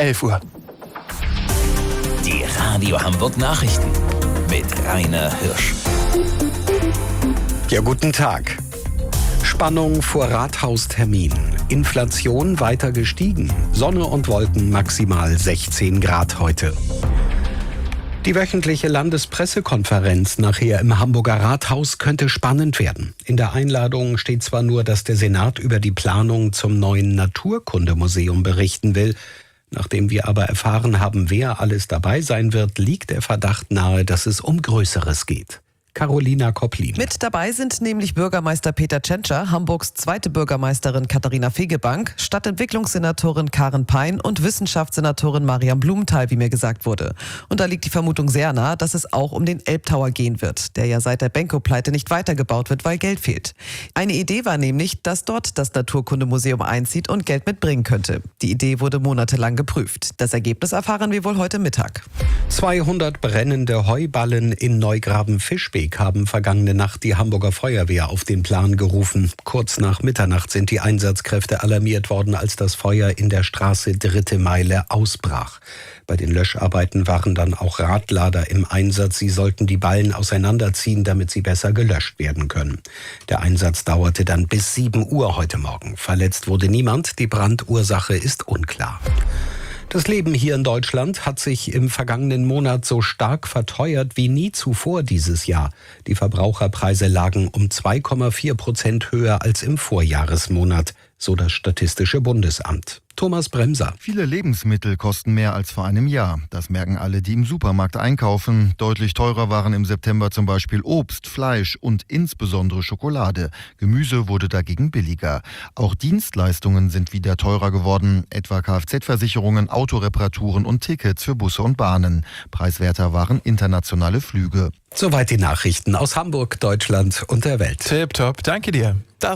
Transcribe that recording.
11 Uhr. Die Radio Hamburg Nachrichten mit Rainer Hirsch. Ja, guten Tag. Spannung vor Rathaustermin. Inflation weiter gestiegen. Sonne und Wolken maximal 16 Grad heute. Die wöchentliche Landespressekonferenz nachher im Hamburger Rathaus könnte spannend werden. In der Einladung steht zwar nur, dass der Senat über die Planung zum neuen Naturkundemuseum berichten will. Nachdem wir aber erfahren haben, wer alles dabei sein wird, liegt der Verdacht nahe, dass es um Größeres geht. Carolina Kopplin. Mit dabei sind nämlich Bürgermeister Peter Tschentscher, Hamburgs zweite Bürgermeisterin Katharina Fegebank, Stadtentwicklungssenatorin Karen Pein und Wissenschaftssenatorin Mariam Blumenthal, wie mir gesagt wurde. Und da liegt die Vermutung sehr nah, dass es auch um den Elbtower gehen wird, der ja seit der Benko-Pleite nicht weitergebaut wird, weil Geld fehlt. Eine Idee war nämlich, dass dort das Naturkundemuseum einzieht und Geld mitbringen könnte. Die Idee wurde monatelang geprüft. Das Ergebnis erfahren wir wohl heute Mittag. 200 brennende Heuballen in Neugraben-Fischbeck haben vergangene Nacht die Hamburger Feuerwehr auf den Plan gerufen. Kurz nach Mitternacht sind die Einsatzkräfte alarmiert worden, als das Feuer in der Straße Dritte Meile ausbrach. Bei den Löscharbeiten waren dann auch Radlader im Einsatz. Sie sollten die Ballen auseinanderziehen, damit sie besser gelöscht werden können. Der Einsatz dauerte dann bis 7 Uhr heute Morgen. Verletzt wurde niemand. Die Brandursache ist unklar. Das Leben hier in Deutschland hat sich im vergangenen Monat so stark verteuert wie nie zuvor dieses Jahr. Die Verbraucherpreise lagen um 2,4% höher als im Vorjahresmonat, so das Statistische Bundesamt. Thomas Bremser. Viele Lebensmittel kosten mehr als vor einem Jahr. Das merken alle, die im Supermarkt einkaufen. Deutlich teurer waren im September zum Beispiel Obst, Fleisch und insbesondere Schokolade. Gemüse wurde dagegen billiger. Auch Dienstleistungen sind wieder teurer geworden, etwa Kfz-Versicherungen, Autoreparaturen und Tickets für Busse und Bahnen. Preiswerter waren internationale Flüge. Soweit die Nachrichten aus Hamburg, Deutschland und der Welt. Tipptopp, danke dir. Das